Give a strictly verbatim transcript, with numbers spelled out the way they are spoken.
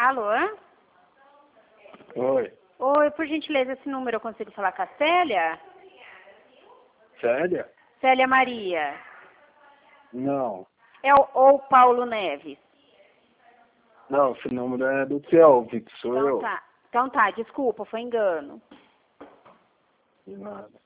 Alô? Oi. Oi, por gentileza, esse número eu consigo falar com a Célia? Célia? Célia Maria. Não. É o, ou Paulo Neves? Não, esse número é do Kelvin, que sou Então eu. tá. Então tá, desculpa, foi engano. De nada.